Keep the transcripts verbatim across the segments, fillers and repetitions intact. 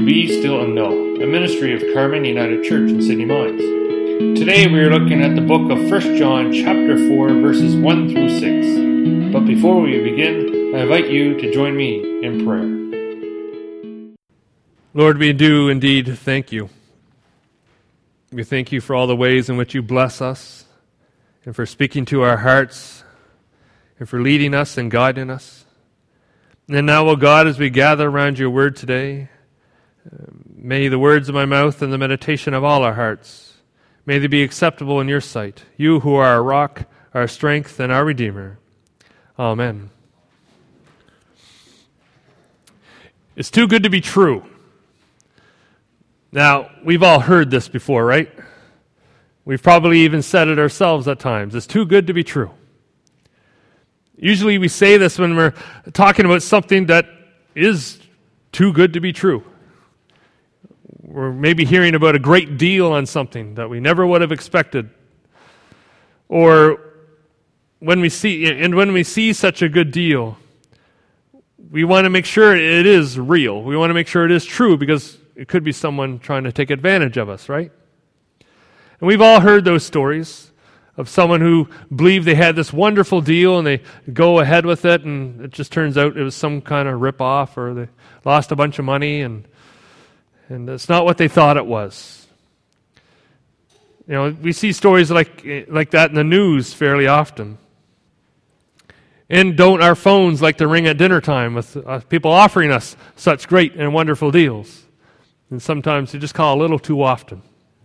Be Still and Know, a ministry of Carmen United Church in Sydney Mines. Today we are looking at the book of First John chapter four verses one through six. But before we begin, I invite you to join me in prayer. Lord, we do indeed thank you. We thank you for all the ways in which you bless us, and for speaking to our hearts, and for leading us and guiding us. And now, O God, as we gather around your word today, uh, may the words of my mouth and the meditation of all our hearts, may they be acceptable in your sight, you who are our rock, our strength, and our Redeemer. Amen. It's too good to be true. Now, we've all heard this before, right? We've probably even said it ourselves at times. It's too good to be true. Usually we say this when we're talking about something that is too good to be true. We're maybe hearing about a great deal on something that we never would have expected. Or when we see, and when we see such a good deal, we want to make sure it is real. We want to make sure it is true because it could be someone trying to take advantage of us, right? And we've all heard those stories of someone who believed they had this wonderful deal and they go ahead with it, and it just turns out it was some kind of rip-off, or they lost a bunch of money, and and it's not what they thought it was. You know, we see stories like like that in the news fairly often. And don't our phones like to ring at dinner time with uh, people offering us such great and wonderful deals? And sometimes they just call a little too often.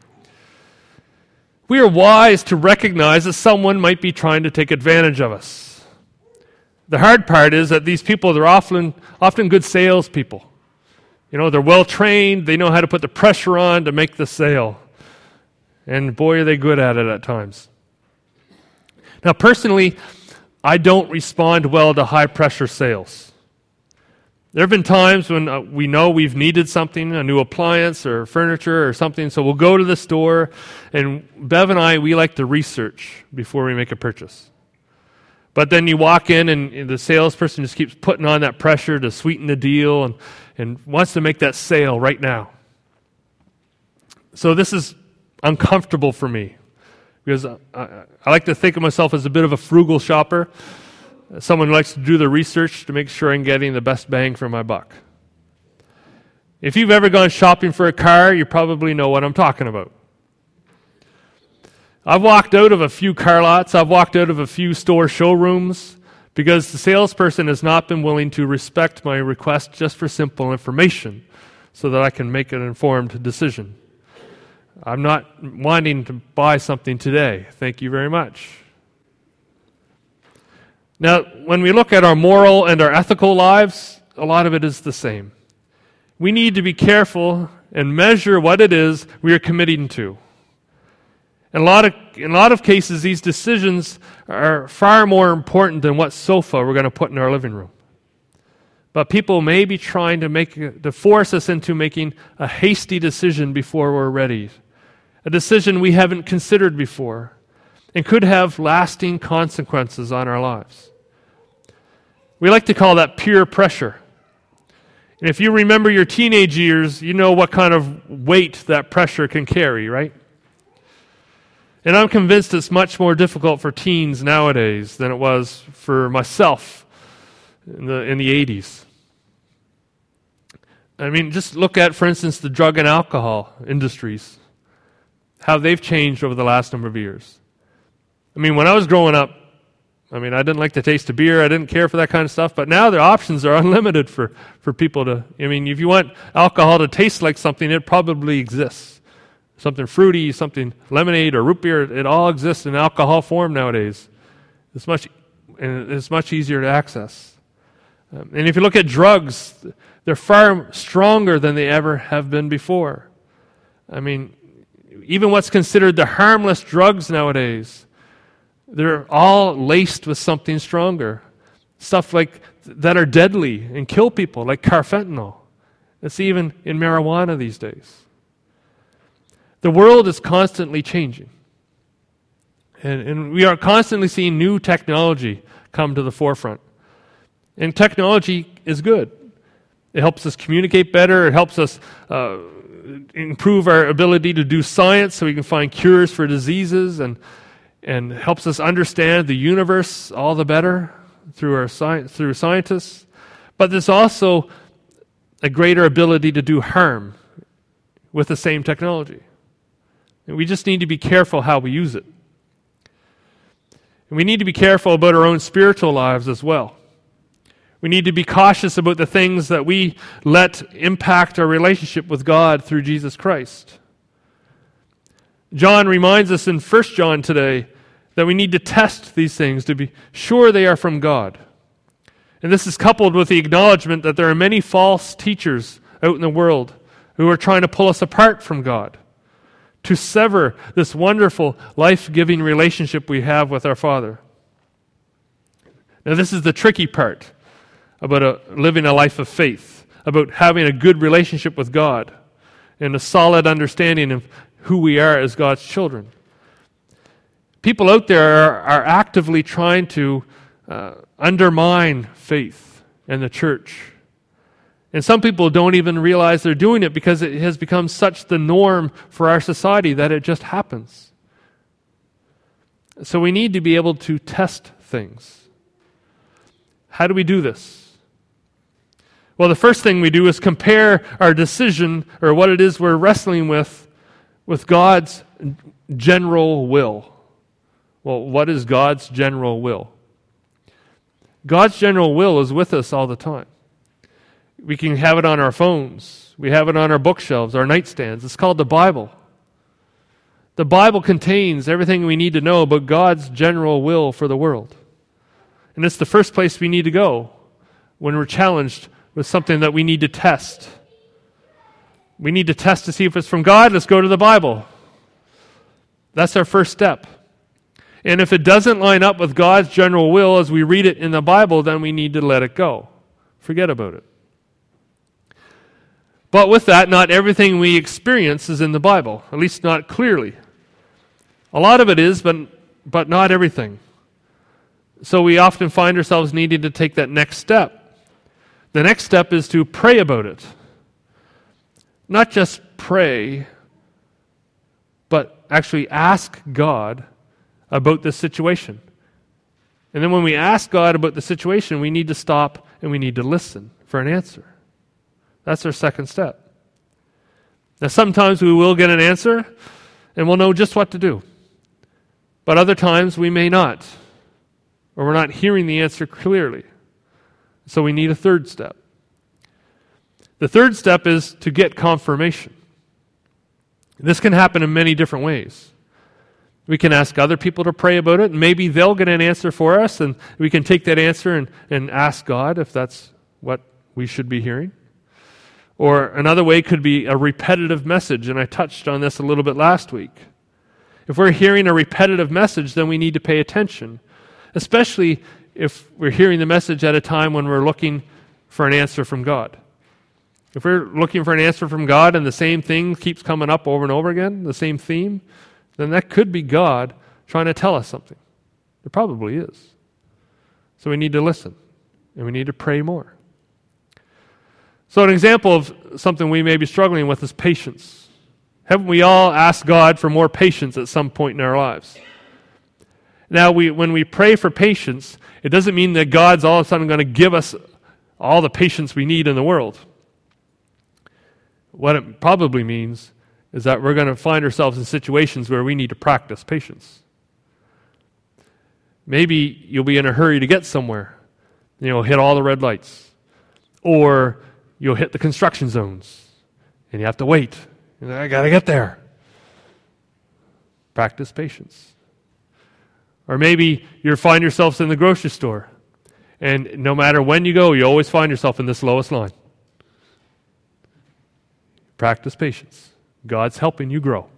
We are wise to recognize that someone might be trying to take advantage of us. The hard part is that these people, they're often often good salespeople. You know, they're well trained, they know how to put the pressure on to make the sale. And boy, are they good at it at times. Now, personally, I don't respond well to high-pressure sales. There have been times when uh, we know we've needed something, a new appliance or furniture or something, so we'll go to the store, and Bev and I, we like to research before we make a purchase. But then you walk in, and, and the salesperson just keeps putting on that pressure to sweeten the deal and, and wants to make that sale right now. So this is uncomfortable for me, because I, I, I like to think of myself as a bit of a frugal shopper. Someone who likes to do the research to make sure I'm getting the best bang for my buck. If you've ever gone shopping for a car, you probably know what I'm talking about. I've walked out of a few car lots, I've walked out of a few store showrooms because the salesperson has not been willing to respect my request just for simple information so that I can make an informed decision. I'm not wanting to buy something today. Thank you very much. Now, when we look at our moral and our ethical lives, a lot of it is the same. We need to be careful and measure what it is we are committing to. In a lot of, in a lot of cases, these decisions are far more important than what sofa we're going to put in our living room. But people may be trying to make to force us into making a hasty decision before we're ready, a decision we haven't considered before, and could have lasting consequences on our lives. We like to call that peer pressure. And if you remember your teenage years, you know what kind of weight that pressure can carry, right? And I'm convinced it's much more difficult for teens nowadays than it was for myself in the in the eighties. I mean, just look at, for instance, the drug and alcohol industries, how they've changed over the last number of years. I mean, when I was growing up, I mean, I didn't like the taste of beer. I didn't care for that kind of stuff. But now the options are unlimited for, for people to... I mean, if you want alcohol to taste like something, it probably exists. Something fruity, something lemonade or root beer, it all exists in alcohol form nowadays. It's much, and it's much easier to access. Um, and if you look at drugs, they're far stronger than they ever have been before. I mean, even what's considered the harmless drugs nowadays, they're all laced with something stronger. Stuff like that are deadly and kill people, like carfentanil. It's even in marijuana these days. The world is constantly changing. And, and we are constantly seeing new technology come to the forefront. And technology is good. It helps us communicate better. It helps us uh, improve our ability to do science so we can find cures for diseases, and and helps us understand the universe all the better through our sci- through scientists. But there's also a greater ability to do harm with the same technology. And we just need to be careful how we use it. And we need to be careful about our own spiritual lives as well. We need to be cautious about the things that we let impact our relationship with God through Jesus Christ. John reminds us in First John today that we need to test these things to be sure they are from God. And this is coupled with the acknowledgement that there are many false teachers out in the world who are trying to pull us apart from God, to sever this wonderful, life-giving relationship we have with our Father. Now, this is the tricky part about a, living a life of faith, about having a good relationship with God and a solid understanding of who we are as God's children. People out there are, are actively trying to uh, undermine faith and the church. And some people don't even realize they're doing it because it has become such the norm for our society that it just happens. So we need to be able to test things. How do we do this? Well, the first thing we do is compare our decision, or what it is we're wrestling with, with God's general will. Well, what is God's general will? God's general will is with us all the time. We can have it on our phones. We have it on our bookshelves, our nightstands. It's called the Bible. The Bible contains everything we need to know about God's general will for the world. And it's the first place we need to go when we're challenged with something that we need to test. We need to test to see if it's from God. Let's go to the Bible. That's our first step. And if it doesn't line up with God's general will as we read it in the Bible, then we need to let it go. Forget about it. But with that, not everything we experience is in the Bible, at least not clearly. A lot of it is, but, but not everything. So we often find ourselves needing to take that next step. The next step is to pray about it. Not just pray, but actually ask God about this situation. And then when we ask God about the situation, we need to stop and we need to listen for an answer. That's our second step. Now, sometimes we will get an answer and we'll know just what to do. But other times we may not, or we're not hearing the answer clearly. So we need a third step. The third step is to get confirmation. This can happen in many different ways. We can ask other people to pray about it, and maybe they'll get an answer for us, and we can take that answer and, and ask God if that's what we should be hearing. Or another way could be a repetitive message, and I touched on this a little bit last week. If we're hearing a repetitive message, then we need to pay attention, especially if we're hearing the message at a time when we're looking for an answer from God. If we're looking for an answer from God and the same thing keeps coming up over and over again, the same theme, then that could be God trying to tell us something. It probably is. So we need to listen, and we need to pray more. So an example of something we may be struggling with is patience. Haven't we all asked God for more patience at some point in our lives? Now, we, when we pray for patience, it doesn't mean that God's all of a sudden going to give us all the patience we need in the world. What it probably means is that we're going to find ourselves in situations where we need to practice patience. Maybe you'll be in a hurry to get somewhere. You'll hit all the red lights. Or you'll hit the construction zones, and you have to wait. And I got to get there. Practice patience. Or maybe you find yourselves in the grocery store, and no matter when you go, you always find yourself in this lowest line. Practice patience. God's helping you grow.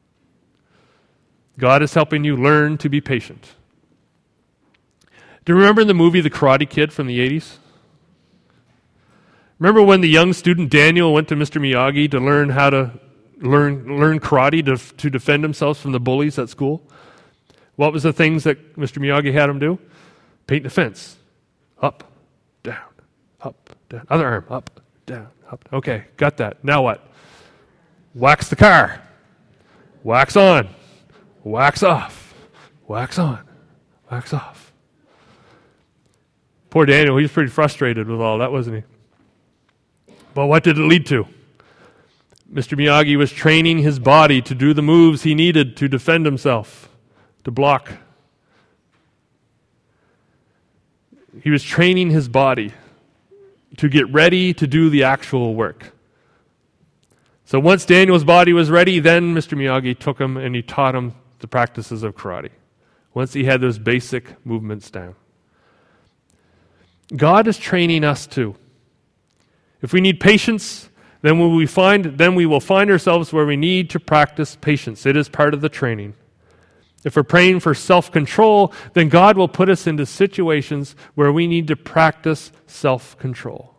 God is helping you learn to be patient. Do you remember the movie The Karate Kid from the eighties? Remember when the young student Daniel went to Mister Miyagi to learn how to learn learn karate to, to defend themselves from the bullies at school? What was the things that Mister Miyagi had him do? Paint the fence. Up, down, up, down. Other arm, up, down, up. Okay, got that. Now what? Wax the car. Wax on. Wax off. Wax on. Wax off. Poor Daniel, he was pretty frustrated with all that, wasn't he? But what did it lead to? Mister Miyagi was training his body to do the moves he needed to defend himself, to block. He was training his body to get ready to do the actual work. So once Daniel's body was ready, then Mister Miyagi took him and he taught him the practices of karate. Once he had those basic movements down. God is training us too. If we need patience, then will we find then we will find ourselves where we need to practice patience. It is part of the training. If we're praying for self-control, then God will put us into situations where we need to practice self-control.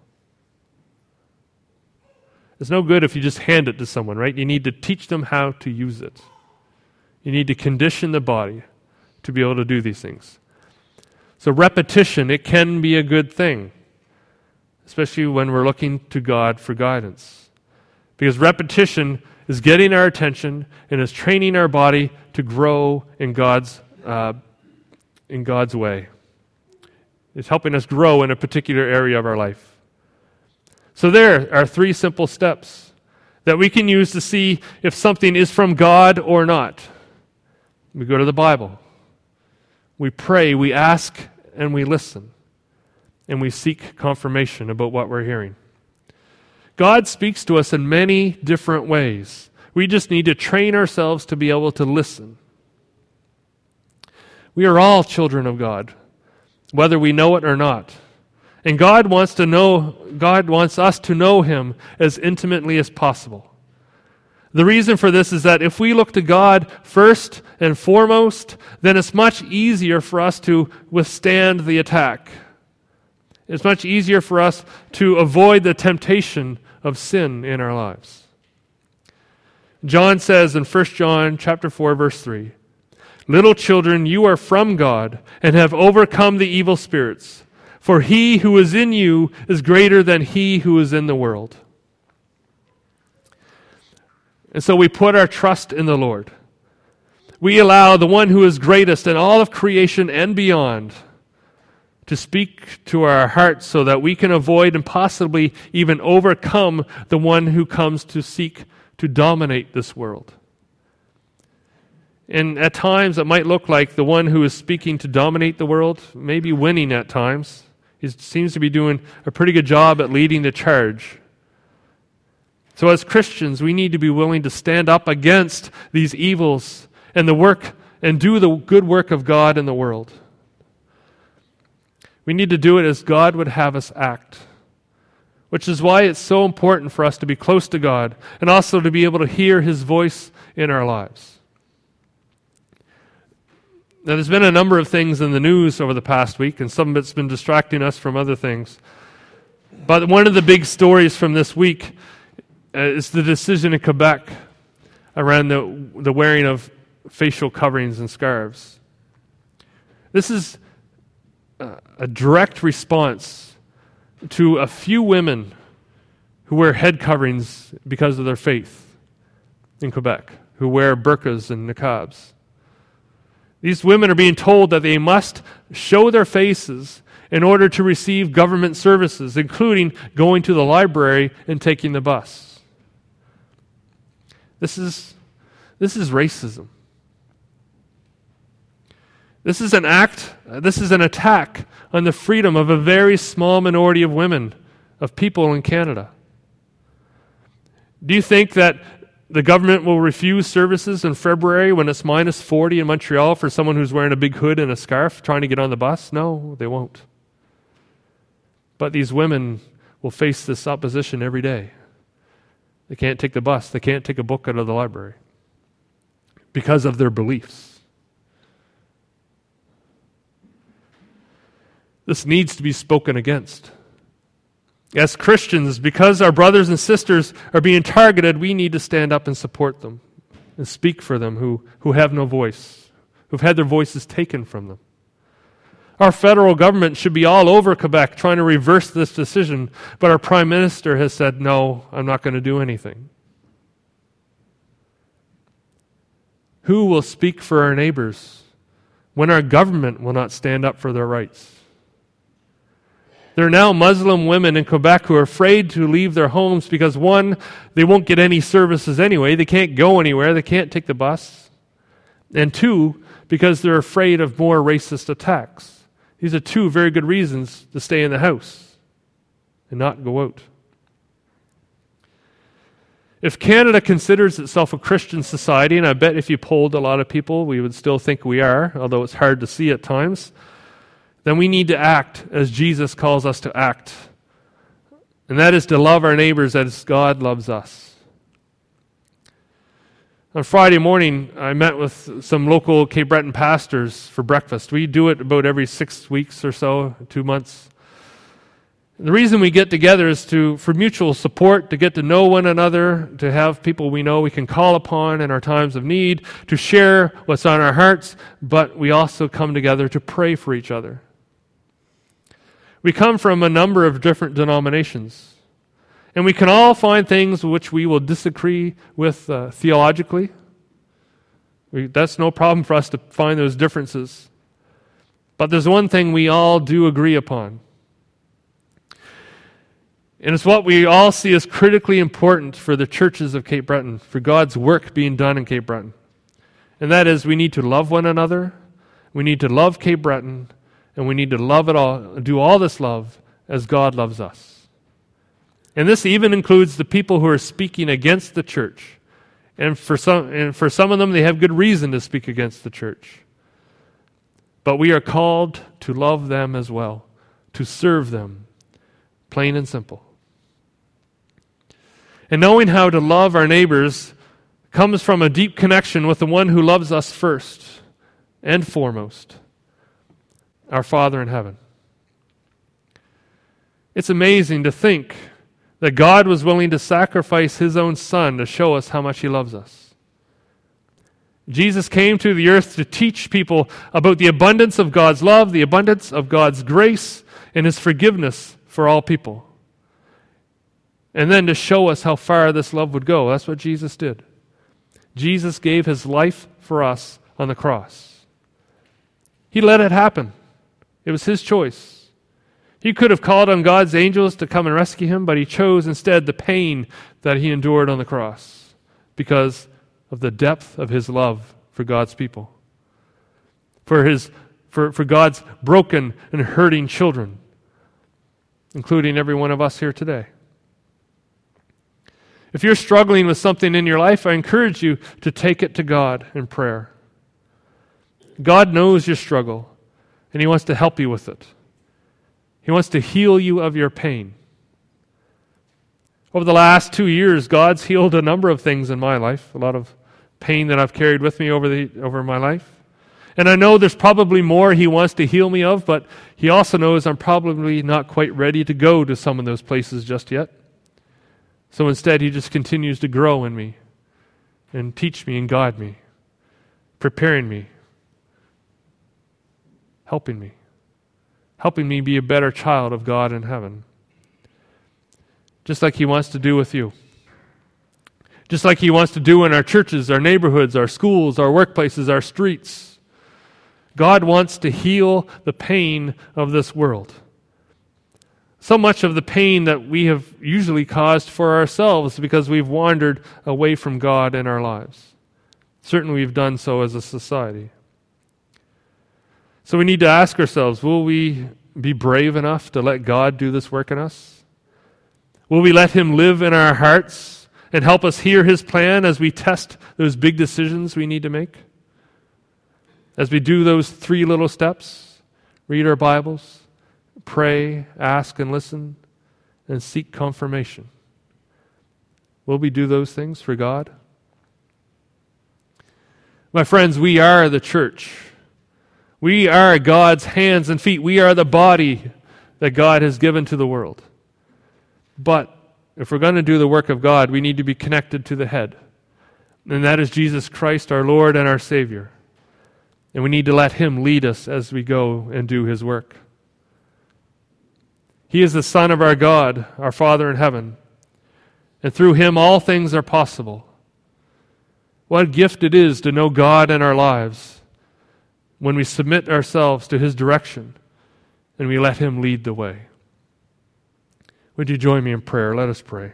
It's no good if you just hand it to someone, right? You need to teach them how to use it. You need to condition the body to be able to do these things. So repetition, it can be a good thing, especially when we're looking to God for guidance. Because repetition is getting our attention and is training our body to grow in God's uh, in God's way. It's helping us grow in a particular area of our life. So there are three simple steps that we can use to see if something is from God or not. We go to the Bible. We pray, we ask, and we listen. And we seek confirmation about what we're hearing. God speaks to us in many different ways. We just need to train ourselves to be able to listen. We are all children of God, whether we know it or not. And God wants to know, God wants us to know Him as intimately as possible. The reason for this is that if we look to God first and foremost, then it's much easier for us to withstand the attack. It's much easier for us to avoid the temptation of sin in our lives. John says in First John chapter four, verse three, "Little children, you are from God and have overcome the evil spirits. For he who is in you is greater than he who is in the world." And so we put our trust in the Lord. We allow the one who is greatest in all of creation and beyond to speak to our hearts so that we can avoid and possibly even overcome the one who comes to seek to dominate this world. And at times it might look like the one who is speaking to dominate the world may be winning at times. He seems to be doing a pretty good job at leading the charge. So as Christians, we need to be willing to stand up against these evils and the work and do the good work of God in the world. We need to do it as God would have us act, which is why it's so important for us to be close to God and also to be able to hear His voice in our lives. Now, there's been a number of things in the news over the past week, and some of it's been distracting us from other things. But one of the big stories from this week uh, is the decision in Quebec around the, the wearing of facial coverings and scarves. This is uh, a direct response to a few women who wear head coverings because of their faith in Quebec, who wear burqas and niqabs. These women are being told that they must show their faces in order to receive government services, including going to the library and taking the bus. This is, this is racism. This is an act, uh, this is an attack on the freedom of a very small minority of women, of people in Canada. Do you think that the government will refuse services in February when it's minus forty in Montreal for someone who's wearing a big hood and a scarf trying to get on the bus? No, they won't. But these women will face this opposition every day. They can't take the bus. They can't take a book out of the library because of their beliefs. This needs to be spoken against. As Christians, because our brothers and sisters are being targeted, we need to stand up and support them and speak for them who, who have no voice, who've had their voices taken from them. Our federal government should be all over Quebec trying to reverse this decision, but our Prime Minister has said, no, I'm not going to do anything. Who will speak for our neighbors when our government will not stand up for their rights? There are now Muslim women in Quebec who are afraid to leave their homes because, one, they won't get any services anyway. They can't go anywhere. They can't take the bus. And two, because they're afraid of more racist attacks. These are two very good reasons to stay in the house and not go out. If Canada considers itself a Christian society, and I bet if you polled a lot of people, we would still think we are, although it's hard to see at times, then we need to act as Jesus calls us to act. And that is to love our neighbors as God loves us. On Friday morning, I met with some local Cape Breton pastors for breakfast. We do it about every six weeks or so, two months. And the reason we get together is to for mutual support, to get to know one another, to have people we know we can call upon in our times of need, to share what's on our hearts, but we also come together to pray for each other. We come from a number of different denominations. And we can all find things which we will disagree with uh, theologically. We, that's no problem for us to find those differences. But there's one thing we all do agree upon. And it's what we all see as critically important for the churches of Cape Breton, for God's work being done in Cape Breton. And that is we need to love one another, we need to love Cape Breton, and we need to love it all, do all this love as God loves us. And this even includes the people who are speaking against the church. And for some, and for some of them, they have good reason to speak against the church. But we are called to love them as well, to serve them, plain and simple. And knowing how to love our neighbors comes from a deep connection with the one who loves us first and foremost, our Father in heaven. It's amazing to think that God was willing to sacrifice His own Son to show us how much He loves us. Jesus came to the earth to teach people about the abundance of God's love, the abundance of God's grace, and His forgiveness for all people. And then to show us how far this love would go. That's what Jesus did. Jesus gave His life for us on the cross. He let it happen. It was His choice. He could have called on God's angels to come and rescue Him, but He chose instead the pain that He endured on the cross because of the depth of His love for God's people, for His, for, for God's broken and hurting children, including every one of us here today. If you're struggling with something in your life, I encourage you to take it to God in prayer. God knows your struggle, and He wants to help you with it. He wants to heal you of your pain. Over the last two years, God's healed a number of things in my life, a lot of pain that I've carried with me over the over my life. And I know there's probably more He wants to heal me of, but He also knows I'm probably not quite ready to go to some of those places just yet. So instead, He just continues to grow in me and teach me and guide me, preparing me, helping me. helping me be a better child of God in heaven. Just like He wants to do with you. Just like He wants to do in our churches, our neighborhoods, our schools, our workplaces, our streets. God wants to heal the pain of this world. So much of the pain that we have usually caused for ourselves because we've wandered away from God in our lives. Certainly we've done so as a society. So we need to ask ourselves, will we be brave enough to let God do this work in us? Will we let Him live in our hearts and help us hear His plan as we test those big decisions we need to make? As we do those three little steps, read our Bibles, pray, ask and listen, and seek confirmation. Will we do those things for God? My friends, we are the church. We are God's hands and feet. We are the body that God has given to the world. But if we're going to do the work of God, we need to be connected to the head. And that is Jesus Christ, our Lord and our Savior. And we need to let him lead us as we go and do his work. He is the Son of our God, our Father in heaven. And through him all things are possible. What a gift it is to know God in our lives when we submit ourselves to his direction and we let him lead the way. Would you join me in prayer? Let us pray.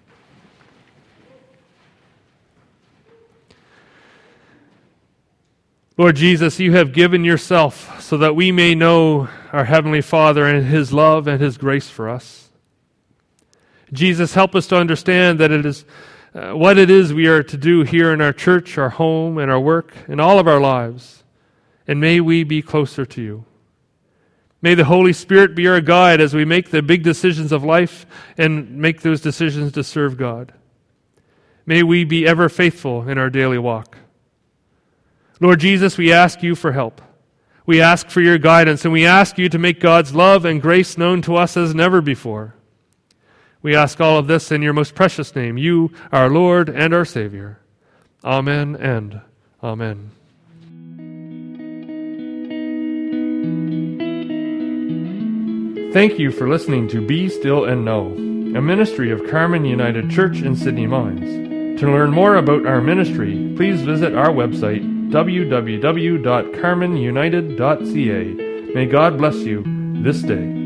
Lord Jesus, you have given yourself so that we may know our Heavenly Father and his love and his grace for us. Jesus, help us to understand that it is uh, what it is we are to do here in our church, our home, and our work, in all of our lives. And may we be closer to you. May the Holy Spirit be our guide as we make the big decisions of life and make those decisions to serve God. May we be ever faithful in our daily walk. Lord Jesus, we ask you for help. We ask for your guidance, and we ask you to make God's love and grace known to us as never before. We ask all of this in your most precious name, you, our Lord and our Savior. Amen and amen. Thank you for listening to Be Still and Know, a ministry of Carmen United Church in Sydney Mines. To learn more about our ministry, please visit our website, w w w dot carmen united dot c a. May God bless you this day.